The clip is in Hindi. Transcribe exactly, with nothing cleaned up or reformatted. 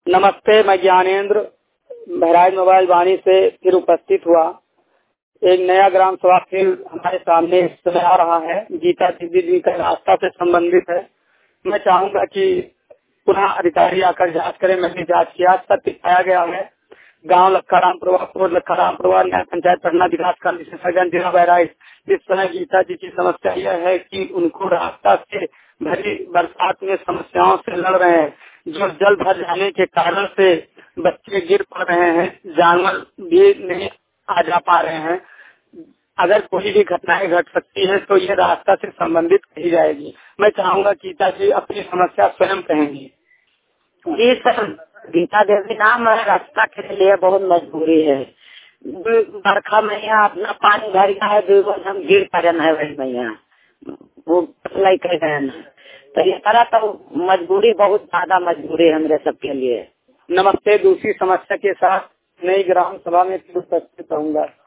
नमस्ते, मैं ज्ञानेंद्र बहराइच मोबाइल वाणी से फिर उपस्थित हुआ। एक नया ग्राम सभा फिर हमारे सामने इस समय आ रहा है, गीता दीदी जी का रास्ता से संबंधित है। मैं चाहूंगा कि पुनः अधिकारी आकर जांच करें। मैंने जांच किया, सत्य पाया गया है। गांव लखरामपुर पूर्व लखरामपुर न्याय पंचायत पटना विकास का विशेषज्ञ जिला बहराइच। इस समय गीता जी की समस्या यह है कि उनको रास्ता से भरी बरसात में समस्याओं से लड़ रहे हैं, जो जल भर जाने के कारण से बच्चे गिर पड़ रहे हैं, जानवर भी नहीं आ जा पा रहे हैं। अगर कोई भी घटनाएं घट सकती है तो ये रास्ता से संबंधित कही जाएगी। मैं चाहूंगा गीता जी अपनी समस्या स्वयं कहेंगी। जी सर, गीता देवी नाम है। रास्ता के लिए बहुत मजबूरी है। बरखा में यहाँ अपना पानी भर गया है, दो बार हम गिर पड़े है वही मैया वो नहीं कह रहे हैं। तो ये तरह तो मजबूरी, बहुत ज्यादा मजबूरी है हमरे सबके लिए। नमस्ते, दूसरी समस्या के साथ नई ग्राम सभा में फिर उपस्थित रहूंगा।